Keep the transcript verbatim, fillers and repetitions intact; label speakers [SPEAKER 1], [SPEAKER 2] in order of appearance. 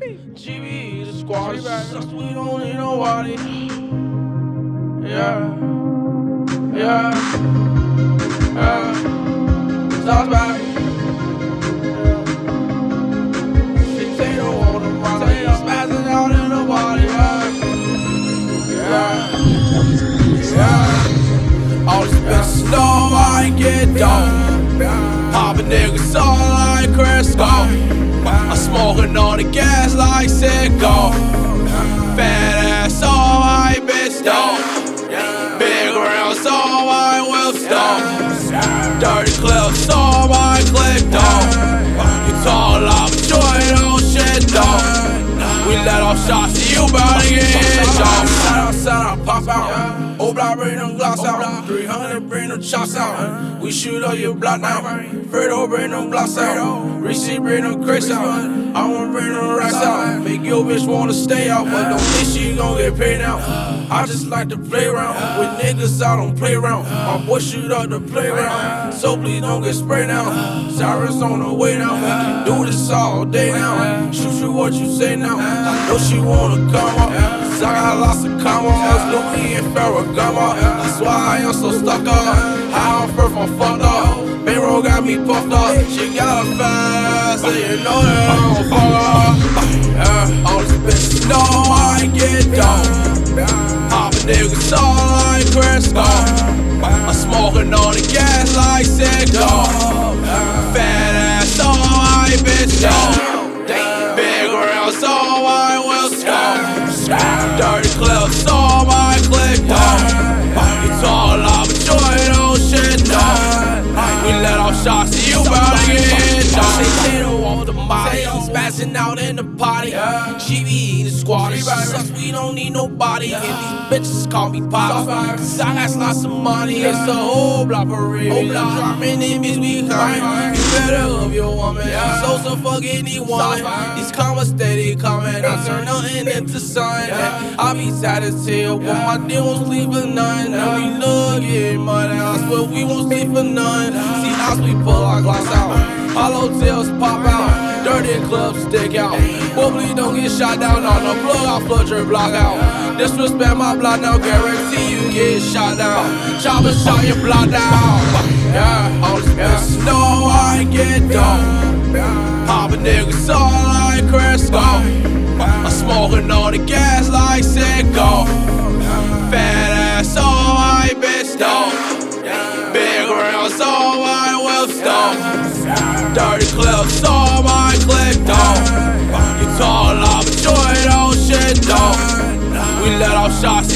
[SPEAKER 1] G B, the squad, sus, we don't need nobody. Yeah, yeah, yeah. Sounds back. Potato on the body, spazzing out in the body. Yeah, yeah, yeah. All this bitch snow, I get dope. Poppin' niggas all like Crisco. I'm smoking on the gas like sicko. Fat ass, all my bitch dope. Big rounds, all my whip stone. Dirty clips, all my click dope. You tall off a joint, oh shit dope. We let off shots, so you bout to get hit, dog. Shout out, shout out, pop out. Old block, bring them glocks out. three hundred, bring them chops out. We shoot up your block now. Fredo, bring them blocks out. Receipt, bring them crates out. I wanna bring them racks out. Make your bitch wanna stay out, but don't think she gon' get paid out. I just like to play around. With niggas, I don't play around. My boy shoot up the playground. So please don't get sprayed out. Sirens on the way now. We can do this all day now. Shoot you what you say now. I know she wanna come up. Cause I got lots of commas. Louis and Ferragamo. That's why I am so stuck up. How I'm first, I'm fucked up. Bankroll got me puffed up. She got a fast, so you know that I don't fuck up. Yeah, all this bitch know I get dope. Poppin' niggas all like Crisco. I'm smoking on the gas like sicko. Fat ass, all my bitch dope. Big rounds, all my whip stone. Dirty clips, all my click dope. You tall off a joint, oh shit dope. We let off shots, so you bout to get hit, dog. Potato on the molly, spazzing out in the party. G B, the squad, sus, we don't need nobody. And these bitches call me pop, cause I got lots of money. It's a whole block for real. Dropping in bitch, we coming. You better love your woman. So so fuck anyone. These commas steady coming. I turn nothing into sun. I be satisfied with my deal, won't sleep for none. And we love getting money, I swear we won't sleep for none. See, now we pull our glass out. Hollow tails pop out. Dirty clubs stick out. Hopefully don't get shot down on the plug. I'll flood your block out. Disrespect my block now, guarantee you get shot down. Chopper shot your block down. Yeah, all this bitch know I get dope. Poppin' niggas all like Crisco. I'm smoking on the gas like sicko. Fat ass, all my bitch dope. Big rounds, all my whip stone. Dirty clips, all my click dope. You tall off a joint, oh shit dope. We let off shots,